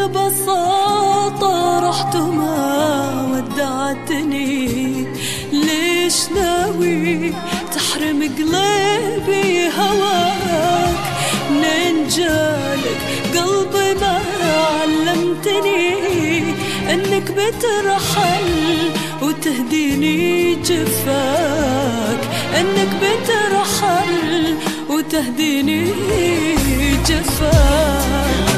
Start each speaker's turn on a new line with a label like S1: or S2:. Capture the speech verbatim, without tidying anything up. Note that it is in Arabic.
S1: ببساطة رحت وما ودعتني. ليش ناوي تحرم قلبي هواك؟ منين جالك قلبي ما علمتني انك بترحل وتهديني جفاك، انك بترحل وتهديني جفاك.